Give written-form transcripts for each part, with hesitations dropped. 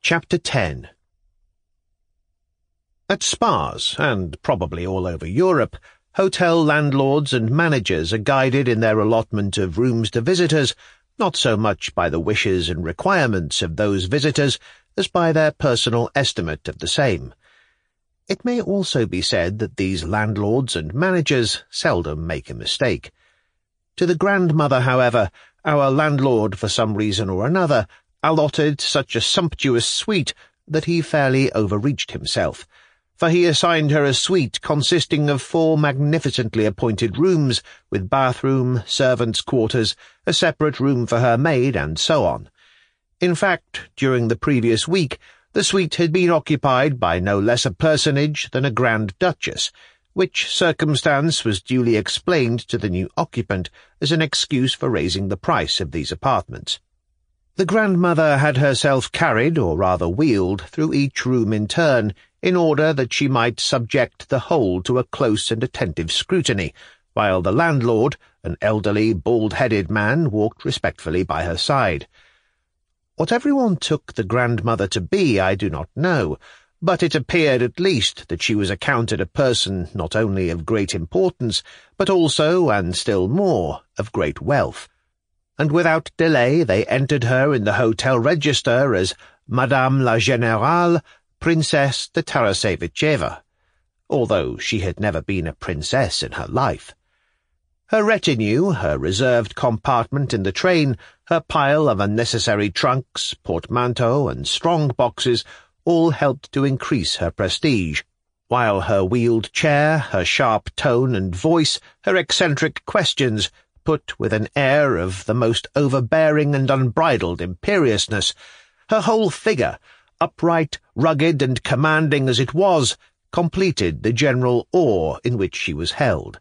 Chapter 10. At spas, and probably all over Europe, hotel landlords and managers are guided in their allotment of rooms to visitors, not so much by the wishes and requirements of those visitors as by their personal estimate of the same. It may also be said that these landlords and managers seldom make a mistake. To the grandmother, however, our landlord, for some reason or another, allotted such a sumptuous suite that he fairly overreached himself, for he assigned her a suite consisting of 4 magnificently appointed rooms, with bathroom, servants' quarters, a separate room for her maid, and so on. In fact, during the previous week, the suite had been occupied by no less a personage than a Grand Duchess, which circumstance was duly explained to the new occupant as an excuse for raising the price of these apartments. The grandmother had herself carried, or rather wheeled, through each room in turn, in order that she might subject the whole to a close and attentive scrutiny, while the landlord, an elderly, bald-headed man, walked respectfully by her side. What everyone took the grandmother to be I do not know, but it appeared at least that she was accounted a person not only of great importance, but also, and still more, of great wealth. And without delay they entered her in the hotel register as Madame la Générale, Princess de Tarasevicheva, although she had never been a princess in her life. Her retinue, her reserved compartment in the train, her pile of unnecessary trunks, portmanteaux, and strong boxes all helped to increase her prestige, while her wheeled chair, her sharp tone and voice, her eccentric questions, put with an air of the most overbearing and unbridled imperiousness, her whole figure, upright, rugged, and commanding as it was, completed the general awe in which she was held.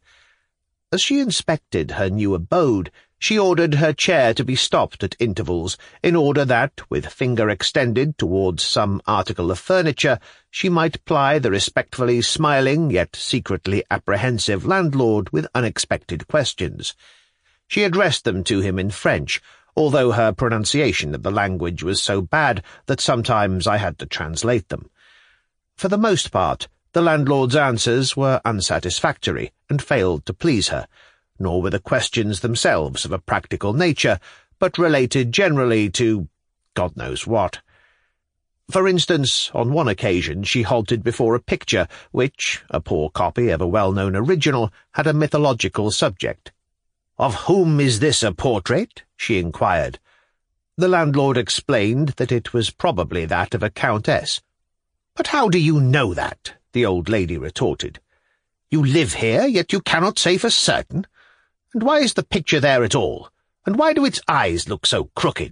As she inspected her new abode, she ordered her chair to be stopped at intervals, in order that, with finger extended towards some article of furniture, she might ply the respectfully smiling yet secretly apprehensive landlord with unexpected questions. She addressed them to him in French, although her pronunciation of the language was so bad that sometimes I had to translate them. For the most part, the landlord's answers were unsatisfactory and failed to please her, nor were the questions themselves of a practical nature, but related generally to God knows what. For instance, on one occasion she halted before a picture which, a poor copy of a well-known original, had a mythological subject. "Of whom is this a portrait?" she inquired. The landlord explained that it was probably that of a countess. "But how do you know that?" the old lady retorted. "You live here, yet you cannot say for certain. And why is the picture there at all? And why do its eyes look so crooked?"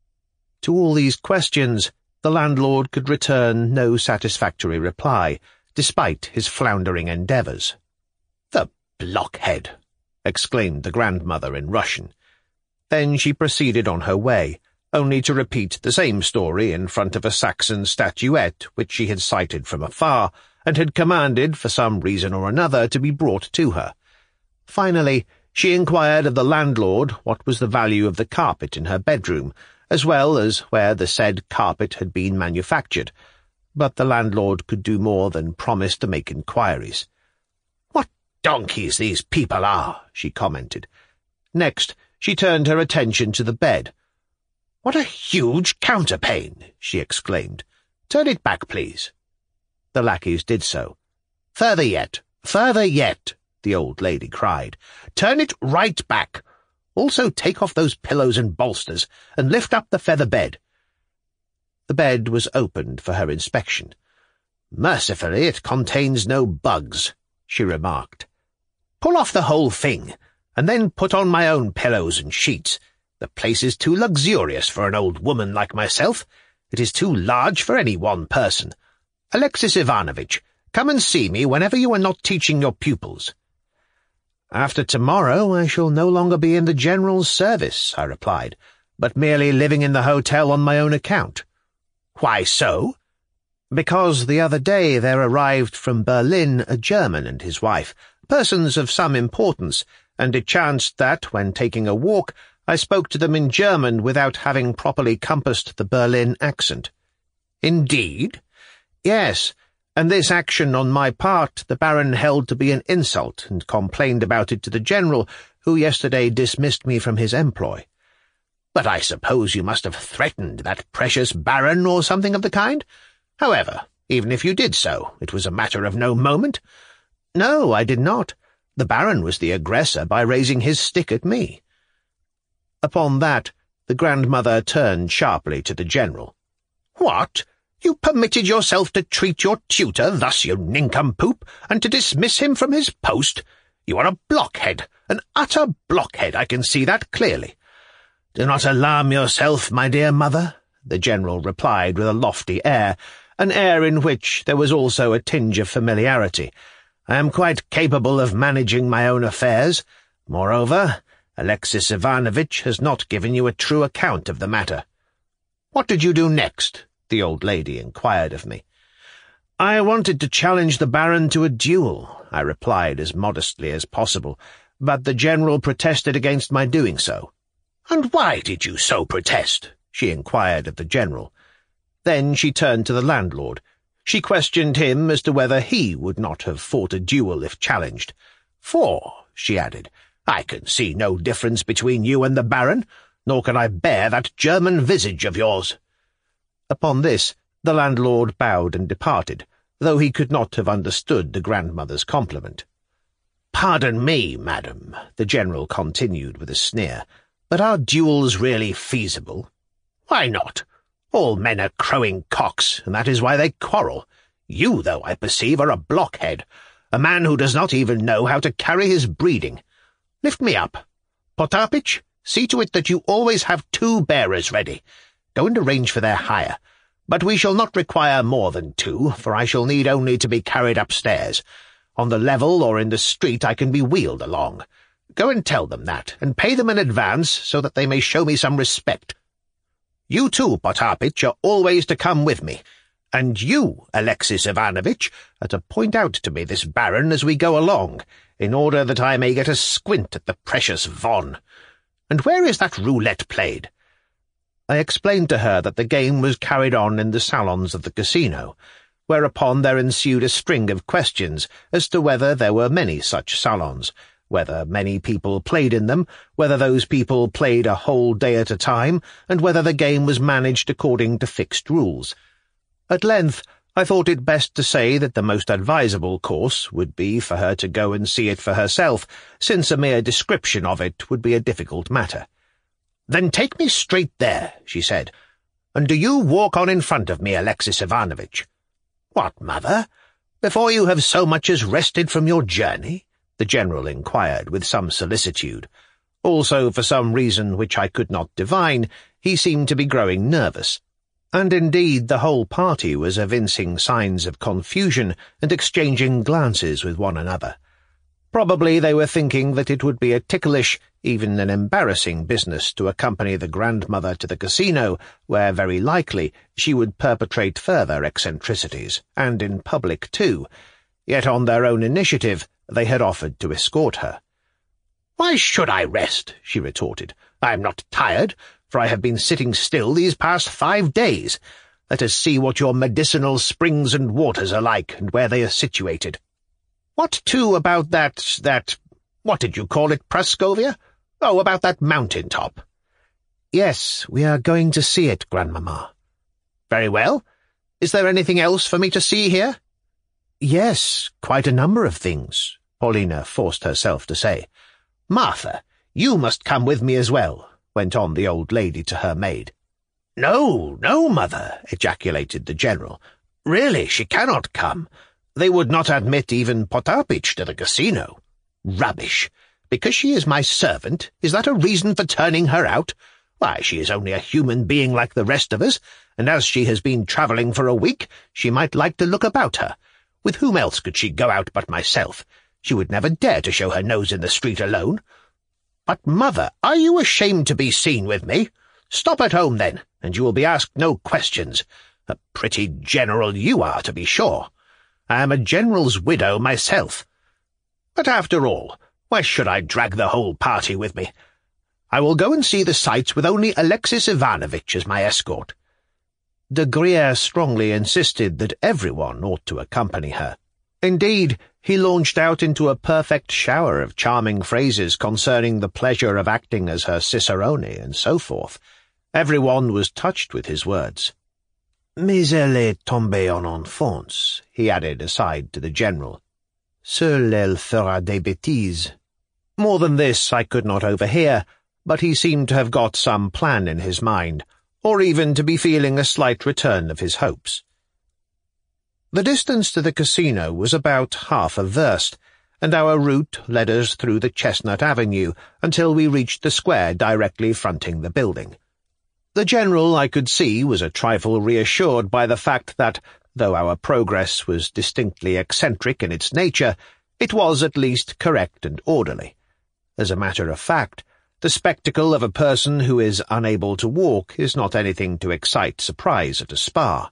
To all these questions the landlord could return no satisfactory reply, despite his floundering endeavours. "The blockhead!" exclaimed the grandmother in Russian. Then she proceeded on her way, only to repeat the same story in front of a Saxon statuette which she had sighted from afar, and had commanded, for some reason or another, to be brought to her. Finally, she inquired of the landlord what was the value of the carpet in her bedroom, as well as where the said carpet had been manufactured, but the landlord could do more than promise to make inquiries. "What donkeys these people are!" she commented. Next, she turned her attention to the bed. "What a huge counterpane!" she exclaimed. "Turn it back, please." The lackeys did so. "Further yet! Further yet!" the old lady cried. "Turn it right back! Also take off those pillows and bolsters, and lift up the feather bed." The bed was opened for her inspection. "Mercifully, it contains no bugs," she remarked. "Pull off the whole thing, and then put on my own pillows and sheets. The place is too luxurious for an old woman like myself. It is too large for any one person. Alexis Ivanovitch, come and see me whenever you are not teaching your pupils." "After tomorrow I shall no longer be in the general's service," I replied, "but merely living in the hotel on my own account." "Why so?" "Because the other day there arrived from Berlin a German and his wife, persons of some importance, and it chanced that, when taking a walk, I spoke to them in German without having properly compassed the Berlin accent." Indeed? Yes, and this action on my part the Baron held to be an insult, and complained about it to the General, who yesterday dismissed me from his employ. But I suppose you must have threatened that precious Baron or something of the kind? However, even if you did so, it was a matter of no moment. No, I did not. The Baron was the aggressor by raising his stick at me. Upon that, the grandmother turned sharply to the General. What? You permitted yourself to treat your tutor thus, you nincompoop, and to dismiss him from his post? You are a blockhead, an utter blockhead, I can see that clearly. Do not alarm yourself, my dear mother, the General replied with a lofty air, an air in which there was also a tinge of familiarity. I am quite capable of managing my own affairs. Moreover, Alexis Ivanovitch has not given you a true account of the matter. What did you do next? The old lady inquired of me. I wanted to challenge the Baron to a duel, I replied as modestly as possible, but the General protested against my doing so. And why did you so protest? She inquired of the General. Then she turned to the landlord. She questioned him as to whether he would not have fought a duel if challenged. For, she added, I can see no difference between you and the Baron, nor can I bear that German visage of yours. Upon this, the landlord bowed and departed, though he could not have understood the grandmother's compliment. Pardon me, madam, the General continued with a sneer, but are duels really feasible? Why not? All men are crowing cocks, and that is why they quarrel. You, though, I perceive, are a blockhead, a man who does not even know how to carry his breeding. Lift me up. Potapitch, see to it that you always have 2 bearers ready. Go and arrange for their hire. But we shall not require more than 2, for I shall need only to be carried upstairs. On the level or in the street I can be wheeled along. Go and tell them that, and pay them in advance so that they may show me some respect. You too, Potapitch, are always to come with me. And you, Alexis Ivanovitch, are to point out to me this Baron as we go along, in order that I may get a squint at the precious Von. And where is that roulette played? I explained to her that the game was carried on in the salons of the casino, whereupon there ensued a string of questions as to whether there were many such salons, whether many people played in them, whether those people played a whole day at a time, and whether the game was managed according to fixed rules. At length, I thought it best to say that the most advisable course would be for her to go and see it for herself, since a mere description of it would be a difficult matter. "Then take me straight there," she said, "and do you walk on in front of me, Alexis Ivanovitch." "What, mother? Before you have so much as rested from your journey?" the General inquired with some solicitude. Also, for some reason which I could not divine, he seemed to be growing nervous. And indeed the whole party was evincing signs of confusion and exchanging glances with one another. Probably they were thinking that it would be a ticklish, even an embarrassing business to accompany the grandmother to the casino, where very likely she would perpetrate further eccentricities, and in public too. Yet on their own initiative they had offered to escort her. "Why should I rest?" she retorted. "I am not tired, for I have been sitting still these past 5 days. Let us see what your medicinal springs and waters are like, and where they are situated. What, too, about that, what did you call it, Prascovia? Oh, about that mountain top." "Yes, we are going to see it, Grandmamma." "Very well. Is there anything else for me to see here?" "Yes, quite a number of things," Paulina forced herself to say. "Martha, you must come with me as well," went on the old lady to her maid. "No, no, mother," ejaculated the General. "Really, she cannot come. They would not admit even Potapitch to the casino." "Rubbish! Because she is my servant, is that a reason for turning her out? Why, she is only a human being like the rest of us, and as she has been travelling for a week, she might like to look about her. With whom else could she go out but myself? She would never dare to show her nose in the street alone." "But, mother, are you ashamed to be seen with me? Stop at home, then, and you will be asked no questions. A pretty general you are, to be sure. I am a general's widow myself. But after all, why should I drag the whole party with me? I will go and see the sights with only Alexis Ivanovitch as my escort." De Griers strongly insisted that everyone ought to accompany her. Indeed, he launched out into a perfect shower of charming phrases concerning the pleasure of acting as her cicerone and so forth. Everyone was touched with his words. "Mais elle est tombée en enfance," he added aside to the general. "Seule elle fera des bêtises." More than this I could not overhear, but he seemed to have got some plan in his mind, or even to be feeling a slight return of his hopes. The distance to the casino was about half a verst, and our route led us through the Chestnut Avenue until we reached the square directly fronting the building. The general, I could see, was a trifle reassured by the fact that, though our progress was distinctly eccentric in its nature, it was at least correct and orderly. As a matter of fact, the spectacle of a person who is unable to walk is not anything to excite surprise at a spa.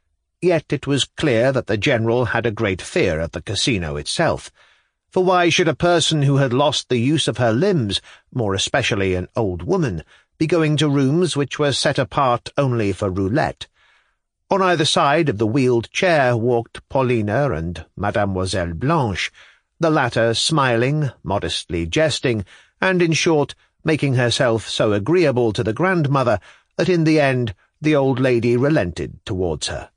Yet it was clear that the general had a great fear of the casino itself, for why should a person who had lost the use of her limbs, more especially an old woman, be going to rooms which were set apart only for roulette? On either side of the wheeled chair walked Paulina and Mademoiselle Blanche, the latter smiling, modestly jesting, and, in short, making herself so agreeable to the grandmother that in the end the old lady relented towards her.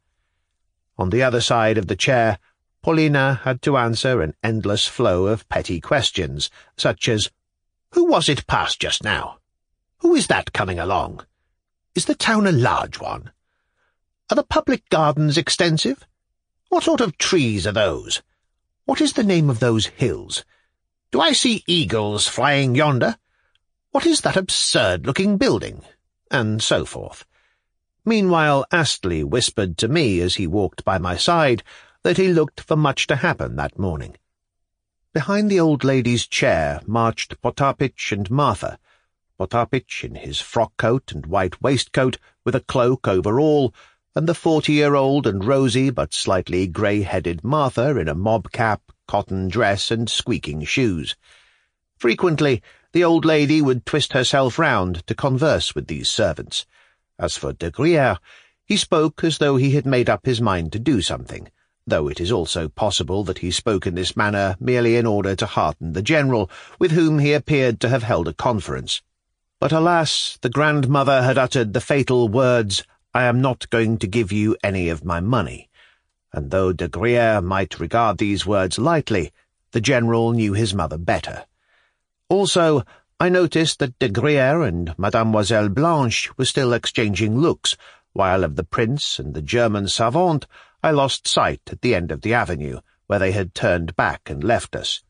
On the other side of the chair, Paulina had to answer an endless flow of petty questions, such as, "Who was it passed just now? Who is that coming along? Is the town a large one? Are the public gardens extensive? What sort of trees are those? What is the name of those hills? Do I see eagles flying yonder? What is that absurd-looking building?" and so forth. Meanwhile Astley whispered to me as he walked by my side that he looked for much to happen that morning. Behind the old lady's chair marched Potapitch and Martha, Potapitch in his frock-coat and white waistcoat with a cloak over all, and the 40-year-old and rosy but slightly grey-headed Martha in a mob-cap, cotton dress, and squeaking shoes. Frequently the old lady would twist herself round to converse with these servants. As for de Griers, he spoke as though he had made up his mind to do something, though it is also possible that he spoke in this manner merely in order to hearten the general, with whom he appeared to have held a conference. But alas, the grandmother had uttered the fatal words, "I am not going to give you any of my money," and though de Griers might regard these words lightly, the general knew his mother better. Also, I noticed that de Griers and Mademoiselle Blanche were still exchanging looks, while of the prince and the German savant I lost sight at the end of the avenue, where they had turned back and left us.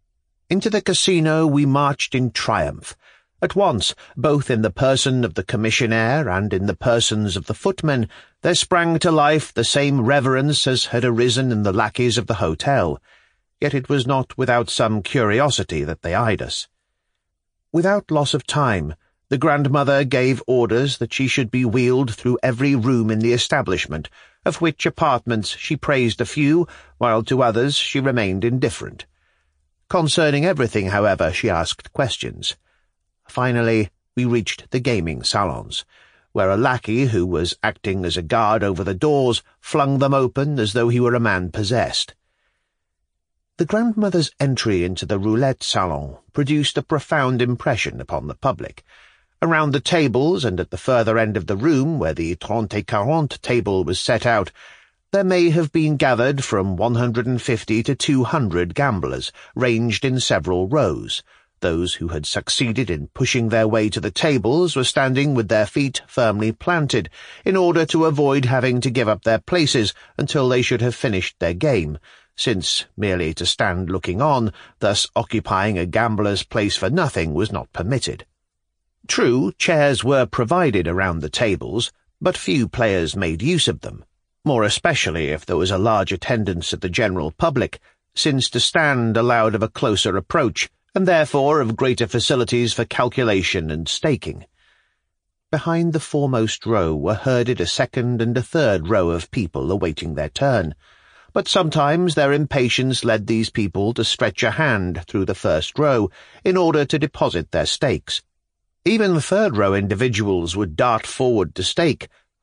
Into the casino we marched in triumph. At once, both in the person of the commissionaire and in the persons of the footmen, there sprang to life the same reverence as had arisen in the lackeys of the hotel, yet it was not without some curiosity that they eyed us. Without loss of time, the grandmother gave orders that she should be wheeled through every room in the establishment, of which apartments she praised a few, while to others she remained indifferent. Concerning everything, however, she asked questions. Finally, we reached the gaming salons, where a lackey who was acting as a guard over the doors flung them open as though he were a man possessed. The grandmother's entry into the roulette salon produced a profound impression upon the public. Around the tables and at the further end of the room, where the 30-40 table was set out, there may have been gathered from 150 to 200 gamblers, ranged in several rows. Those who had succeeded in pushing their way to the tables were standing with their feet firmly planted, in order to avoid having to give up their places until they should have finished their game, since merely to stand looking on, thus occupying a gambler's place for nothing, was not permitted. True, chairs were provided around the tables, but few players made use of them, more especially if there was a large attendance of the general public, since to stand allowed of a closer approach, and therefore of greater facilities for calculation and staking. Behind the foremost row were herded a second and a third row of people awaiting their turn, but sometimes their impatience led these people to stretch a hand through the first row in order to deposit their stakes. Even third-row individuals would dart forward to stake,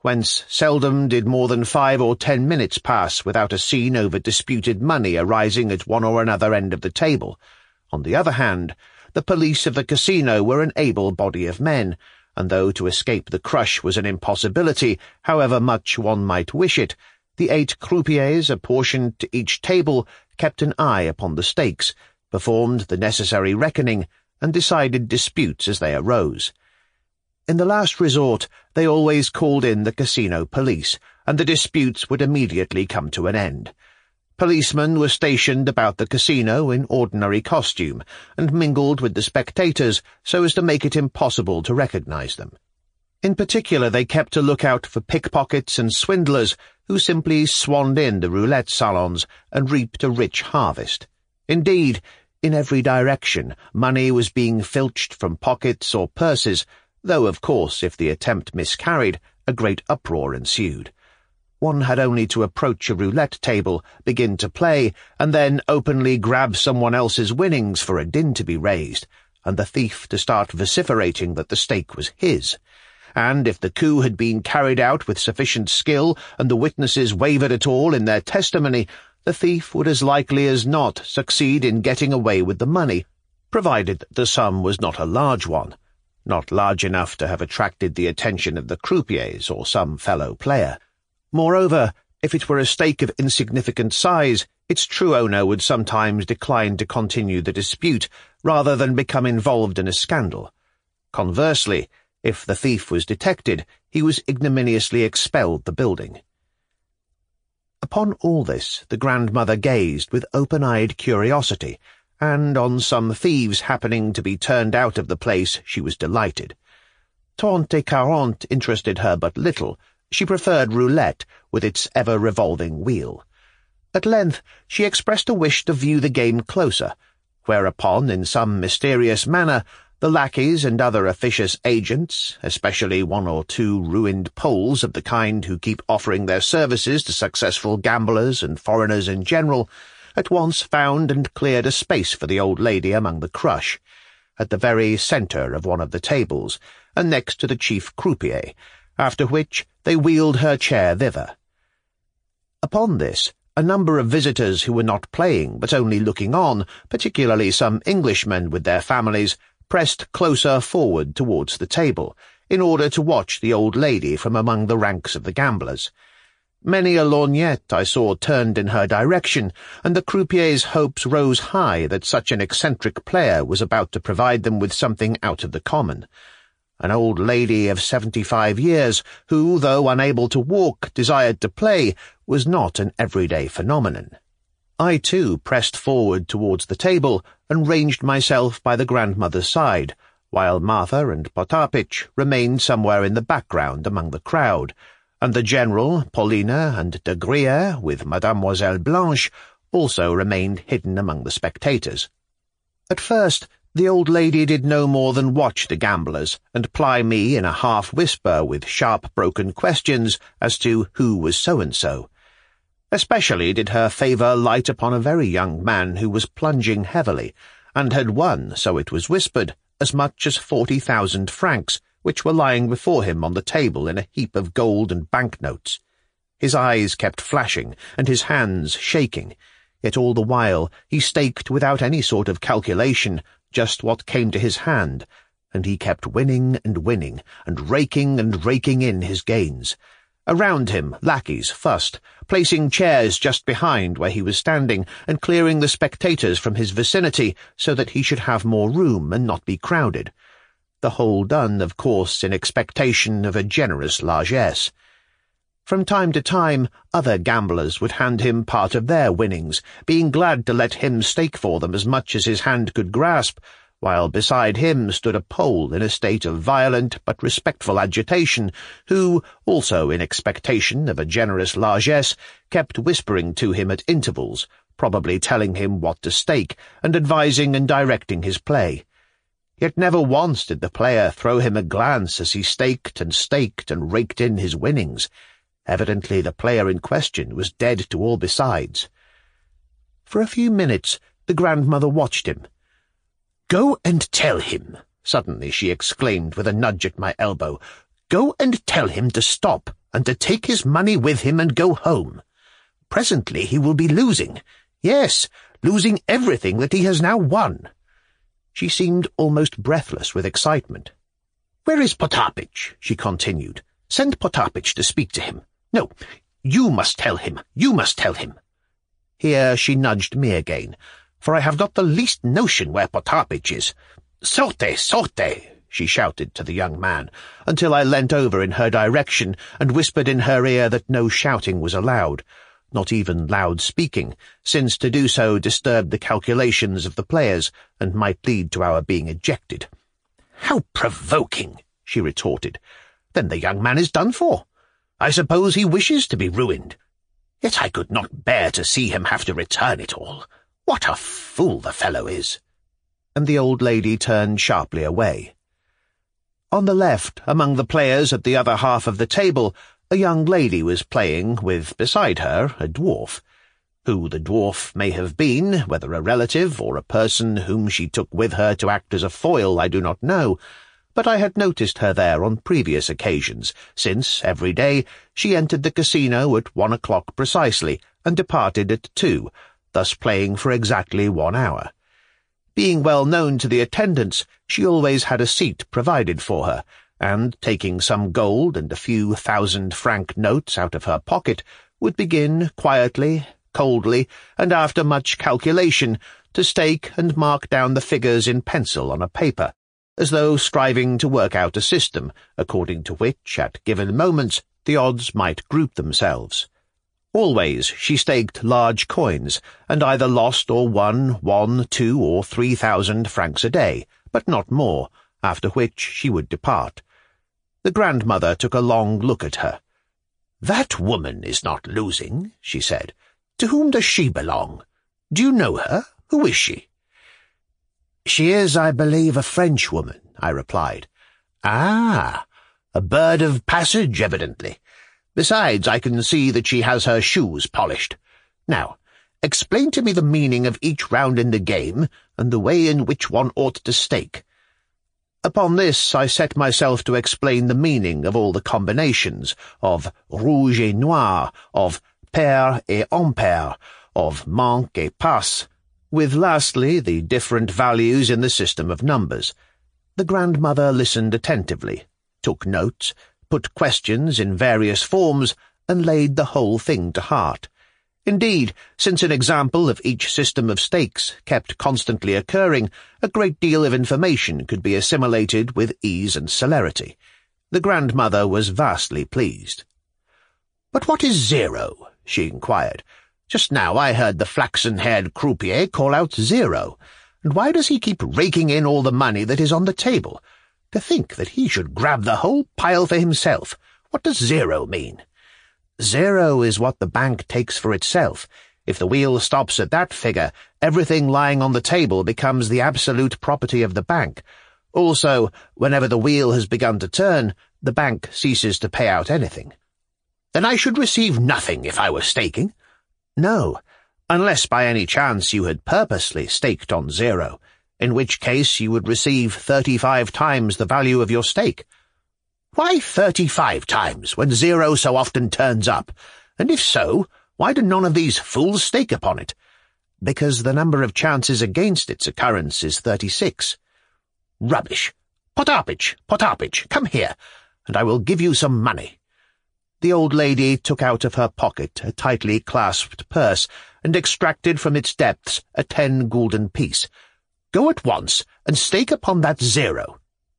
whence seldom did more than 5 or 10 minutes pass without a scene over disputed money arising at one or another end of the table. On the other hand, the police of the casino were an able body of men, and though to escape the crush was an impossibility, however much one might wish it, the 8 croupiers apportioned to each table kept an eye upon the stakes, performed the necessary reckoning, and decided disputes as they arose. In the last resort, they always called in the casino police, and the disputes would immediately come to an end. Policemen were stationed about the casino in ordinary costume, and mingled with the spectators so as to make it impossible to recognize them. In particular, they kept a lookout for pickpockets and swindlers who simply swanned in the roulette salons and reaped a rich harvest. Indeed, in every direction, money was being filched from pockets or purses, though, of course, if the attempt miscarried, a great uproar ensued. One had only to approach a roulette table, begin to play, and then openly grab someone else's winnings for a din to be raised, and the thief to start vociferating that the stake was his. And if the coup had been carried out with sufficient skill, and the witnesses wavered at all in their testimony, the thief would as likely as not succeed in getting away with the money, provided that the sum was not a large one, not large enough to have attracted the attention of the croupiers or some fellow player. Moreover, if it were a stake of insignificant size, its true owner would sometimes decline to continue the dispute, rather than become involved in a scandal. Conversely, if the thief was detected, he was ignominiously expelled the building. Upon all this the grandmother gazed with open-eyed curiosity, and on some thieves happening to be turned out of the place she was delighted. Trente et quarante interested her but little. She preferred roulette, with its ever-revolving wheel. At length she expressed a wish to view the game closer, whereupon, in some mysterious manner, the lackeys and other officious agents, especially 1 or 2 ruined Poles of the kind who keep offering their services to successful gamblers and foreigners in general, at once found and cleared a space for the old lady among the crush, at the very centre of one of the tables, and next to the chief croupier, after which they wheeled her chair thither. Upon this, a number of visitors who were not playing but only looking on, particularly some Englishmen with their families, pressed closer forward towards the table, in order to watch the old lady from among the ranks of the gamblers. Many a lorgnette I saw turned in her direction, and the croupier's hopes rose high that such an eccentric player was about to provide them with something out of the common. An old lady of 75 years, who, though unable to walk, desired to play, was not an everyday phenomenon. I, too, pressed forward towards the table, and ranged myself by the grandmother's side, while Martha and Potapitch remained somewhere in the background among the crowd, and the General, Paulina, and de Griers, with Mademoiselle Blanche, also remained hidden among the spectators. At first, the old lady did no more than watch the gamblers, and ply me in a half-whisper with sharp broken questions as to who was so-and-so. Especially did her favour light upon a very young man who was plunging heavily, and had won, so it was whispered, as much as 40,000 francs, which were lying before him on the table in a heap of gold and banknotes. His eyes kept flashing, and his hands shaking, yet all the while he staked without any sort of calculation just what came to his hand, and he kept winning and raking in his gains. Around him lackeys fussed, placing chairs just behind where he was standing, and clearing the spectators from his vicinity so that he should have more room and not be crowded. The whole done, of course, in expectation of a generous largesse. From time to time, other gamblers would hand him part of their winnings, being glad to let him stake for them as much as his hand could grasp, while beside him stood a Pole in a state of violent but respectful agitation, who, also in expectation of a generous largesse, kept whispering to him at intervals, probably telling him what to stake, and advising and directing his play. Yet never once did the player throw him a glance as he staked and raked in his winnings. Evidently the player in question was dead to all besides. For a few minutes the grandmother watched him. "Go and tell him," suddenly she exclaimed with a nudge at my elbow. "Go and tell him to stop, and to take his money with him and go home. Presently he will be losing. Yes, losing everything that he has now won." She seemed almost breathless with excitement. "Where is Potapitch?" she continued. "Send Potapitch to speak to him. No, you must tell him. You must tell him." Here she nudged me again, for I have not the least notion where Potapitch is. "Sortez, sortez!" she shouted to the young man, until I leant over in her direction and whispered in her ear that no shouting was allowed, not even loud speaking, since to do so disturbed the calculations of the players and might lead to our being ejected. "How provoking!" she retorted. "Then the young man is done for. I suppose he wishes to be ruined. Yet I could not bear to see him have to return it all. What a fool the fellow is!" And the old lady turned sharply away. On the left, among the players at the other half of the table, a young lady was playing with, beside her, a dwarf. Who the dwarf may have been, whether a relative or a person whom she took with her to act as a foil, I do not know, but I had noticed her there on previous occasions, since, every day, she entered the casino at 1 o'clock precisely, and departed at 2, thus playing for exactly 1 hour. Being well known to the attendants, she always had a seat provided for her, and, taking some gold and a few 1,000-franc notes out of her pocket, would begin quietly, coldly, and after much calculation, to stake and mark down the figures in pencil on a paper, as though striving to work out a system, according to which, at given moments, the odds might group themselves. Always she staked large coins, and either lost or won 1, 2, or 3,000 francs a day, but not more, after which she would depart. The grandmother took a long look at her. "That woman is not losing," she said. "To whom does she belong? Do you know her? Who is she?" "She is, I believe, a Frenchwoman," I replied. "Ah, a bird of passage, evidently. Besides, I can see that she has her shoes polished. Now, explain to me the meaning of each round in the game, and the way in which one ought to stake." Upon this I set myself to explain the meaning of all the combinations, of rouge et noir, of pair et impair, of manque et passe, with lastly the different values in the system of numbers. The grandmother listened attentively, took notes, put questions in various forms, and laid the whole thing to heart. Indeed, since an example of each system of stakes kept constantly occurring, a great deal of information could be assimilated with ease and celerity. The grandmother was vastly pleased. "But what is 0?" she inquired. "Just now I heard the flaxen-haired croupier call out 0, and why does he keep raking in all the money that is on the table? To think that he should grab the whole pile for himself. What does 0 mean?" "0 is what the bank takes for itself. If the wheel stops at that figure, everything lying on the table becomes the absolute property of the bank. Also, whenever the wheel has begun to turn, the bank ceases to pay out anything." "Then I should receive nothing if I were staking?" "No, unless by any chance you had purposely staked on 0, in which case you would receive 35 times the value of your stake." "Why 35 times, when 0 so often turns up? And if so, why do none of these fools stake upon it?" "Because the number of chances against its occurrence is 36. "Rubbish! Potapitch, Potapitch, come here, and I will give you some money." The old lady took out of her pocket a tightly clasped purse, and extracted from its depths a 10-gulden piece. "Go at once, and stake upon that 0.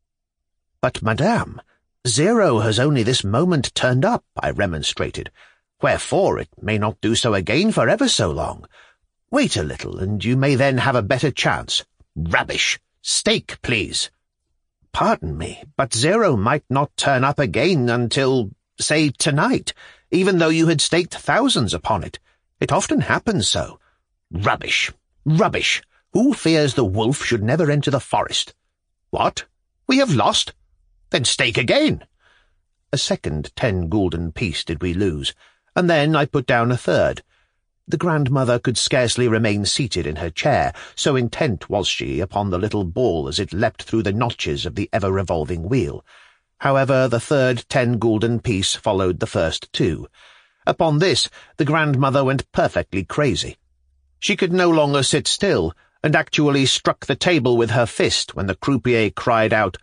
"But, madame, 0 has only this moment turned up," I remonstrated. "Wherefore it may not do so again for ever so long. Wait a little, and you may then have a better chance." "Rubbish! Stake, please." "Pardon me, but 0 might not turn up again until, say, tonight, even though you had staked thousands upon it. It often happens so." "Rubbish! Rubbish! Who fears the wolf should never enter the forest." "What? We have lost? Then stake again." A second 10-gulden piece did we lose, and then I put down a third. The grandmother could scarcely remain seated in her chair, so intent was she upon the little ball as it leapt through the notches of the ever-revolving wheel. However, the third 10-gulden piece followed the first 2. Upon this, the grandmother went perfectly crazy. She could no longer sit still, and actually struck the table with her fist when the croupier cried out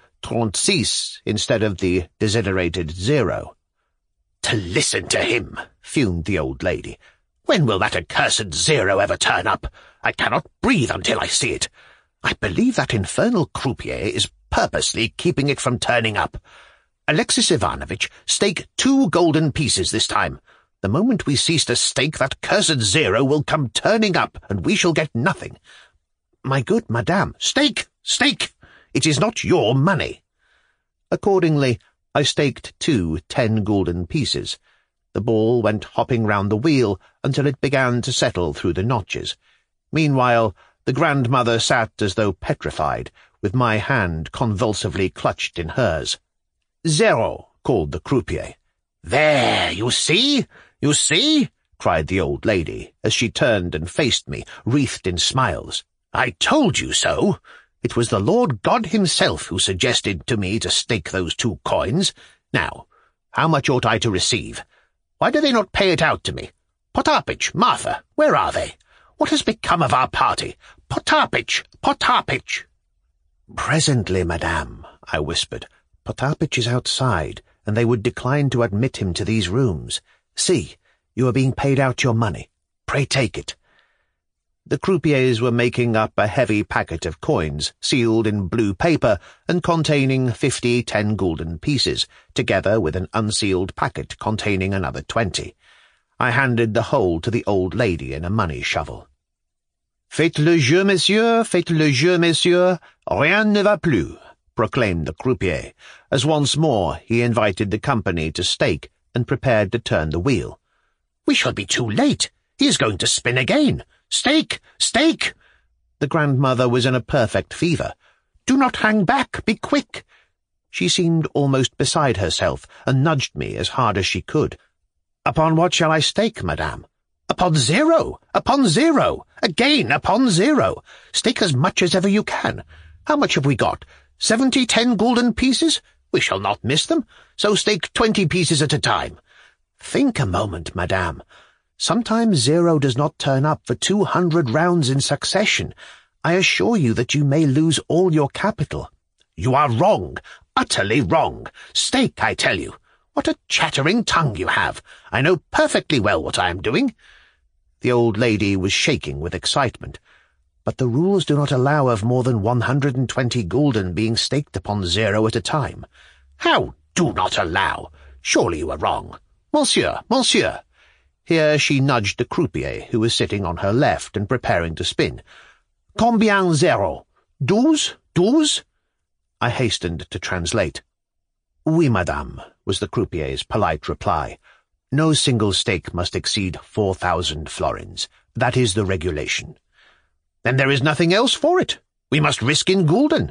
36 instead of the desiderated 0. "To listen to him," fumed the old lady. "When will that accursed 0 ever turn up? I cannot breathe until I see it. I believe that infernal croupier is purposely keeping it from turning up. Alexis Ivanovitch, stake 2 golden pieces this time. The moment we cease to stake, that cursed 0 will come turning up, and we shall get nothing. My good madame, stake! Stake! It is not your money." Accordingly, I staked 2 10-gulden pieces. The ball went hopping round the wheel until it began to settle through the notches. Meanwhile, the grandmother sat as though petrified, with my hand convulsively clutched in hers. "0," called the croupier. "There, you see? You see?" cried the old lady, as she turned and faced me, wreathed in smiles. "I told you so. It was the Lord God himself who suggested to me to stake those 2 coins. Now, how much ought I to receive? Why do they not pay it out to me? Potapitch, Martha, where are they? What has become of our party? Potapitch! Potapitch!" "Presently, madame," I whispered. "Potapitch is outside, and they would decline to admit him to these rooms. See, you are being paid out your money. Pray take it." The croupiers were making up a heavy packet of coins, sealed in blue paper and containing 50 10-gulden pieces, together with an unsealed packet containing another 20. I handed the whole to the old lady in a money shovel. "Faites le jeu, messieurs, faites le jeu, messieurs, rien ne va plus," proclaimed the croupier, as once more he invited the company to stake and prepared to turn the wheel. "We shall be too late. He is going to spin again. Stake! Stake!" The grandmother was in a perfect fever. "Do not hang back! Be quick!" She seemed almost beside herself, and nudged me as hard as she could. "Upon what shall I stake, madame?" "Upon 0! Upon 0! Again upon 0! Stake as much as ever you can. How much have we got? 70 10-gulden pieces? We shall not miss them, so stake 20 pieces at a time." "Think a moment, madame. Sometimes 0 does not turn up for 200 rounds in succession. I assure you that you may lose all your capital." "You are wrong, utterly wrong. Stake, I tell you. What a chattering tongue you have. I know perfectly well what I am doing." The old lady was shaking with excitement. "But the rules do not allow of more than 120 gulden being staked upon 0 at a time." "How do not allow? Surely you are wrong. Monsieur, monsieur." Here she nudged the croupier, who was sitting on her left and preparing to spin. "Combien 0? 12? 12? I hastened to translate. "Oui, madame," was the croupier's polite reply. "No single stake must exceed 4,000 florins. That is the regulation." "Then there is nothing else for it. We must risk in gulden."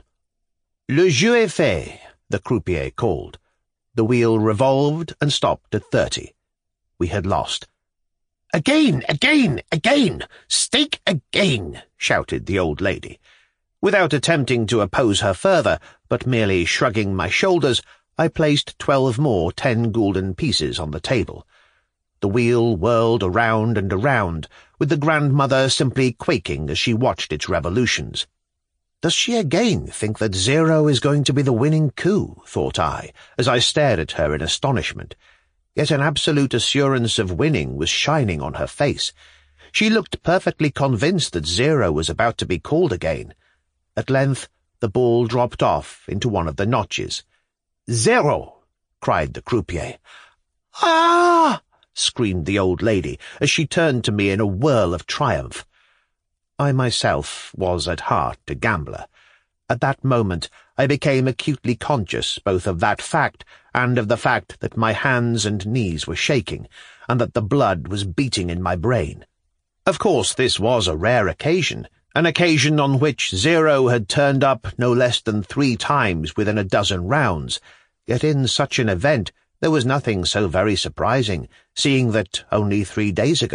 "Le jeu est fait," the croupier called. The wheel revolved and stopped at 30. We had lost. "Again, again, again! Stake again!" shouted the old lady. Without attempting to oppose her further, but merely shrugging my shoulders, I placed 12 more 10-gulden pieces on the table. The wheel whirled around and around, with the grandmother simply quaking as she watched its revolutions. "Does she again think that 0 is going to be the winning coup?" thought I, as I stared at her in astonishment. Yet an absolute assurance of winning was shining on her face. She looked perfectly convinced that 0 was about to be called again. At length the ball dropped off into one of the notches. "0!" cried the croupier. "Ah!" screamed the old lady, as she turned to me in a whirl of triumph. I myself was at heart a gambler. At that moment I became acutely conscious both of that fact and of the fact that my hands and knees were shaking, and that the blood was beating in my brain. Of course this was a rare occasion, an occasion on which 0 had turned up no less than 3 times within a dozen rounds, yet in such an event there was nothing so very surprising, seeing that, only 3 days ago,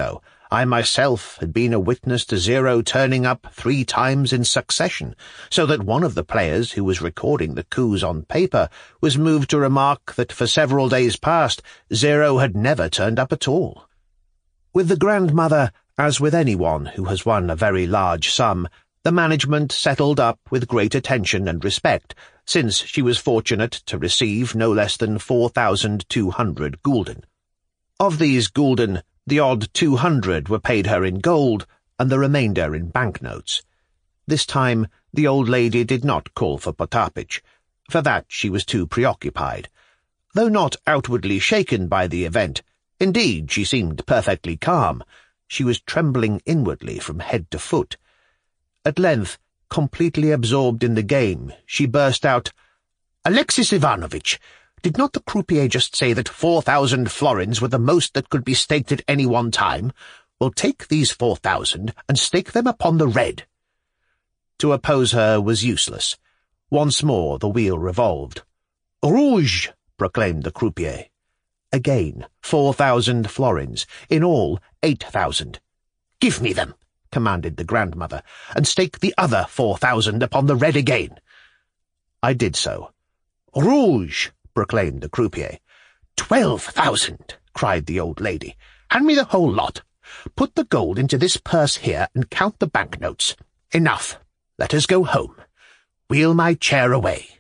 I myself had been a witness to zero turning up 3 times in succession, so that one of the players who was recording the coups on paper was moved to remark that for several days past zero had never turned up at all. With the grandmother, as with anyone who has won a very large sum, the management settled up with great attention and respect, since she was fortunate to receive no less than 4,200 gulden. Of these gulden, the odd 200 were paid her in gold, and the remainder in banknotes. This time the old lady did not call for Potapich. For that she was too preoccupied. Though not outwardly shaken by the event, indeed she seemed perfectly calm, she was trembling inwardly from head to foot. At length, completely absorbed in the game, she burst out, "Alexis Ivanovitch, did not the croupier just say that 4,000 florins were the most that could be staked at any one time? Well, take these 4,000 and stake them upon the red." To oppose her was useless. Once more the wheel revolved. "Rouge!" proclaimed the croupier. Again 4,000 florins, in all 8,000. "Give me them," commanded the grandmother, "and stake the other 4,000 upon the red again." I did so. "Rouge!" proclaimed the croupier. 12,000! cried the old lady. "Hand me the whole lot. Put the gold into this purse here and count the banknotes. Enough. Let us go home. Wheel my chair away."